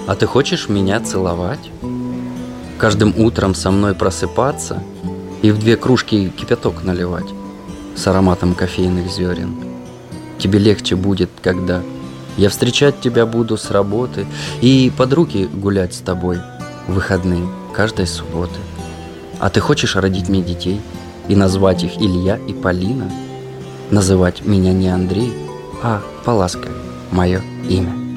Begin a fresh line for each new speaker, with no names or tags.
А ты хочешь меня целовать? Каждым утром со мной просыпаться и в 2 кружки кипяток наливать с ароматом кофейных зерен. Тебе легче будет, когда я встречать тебя буду с работы и под руки гулять с тобой в выходные каждой субботы. А ты хочешь родить мне детей и назвать их Илья и Полина? Называть меня не Андрей, а Поласка, мое имя.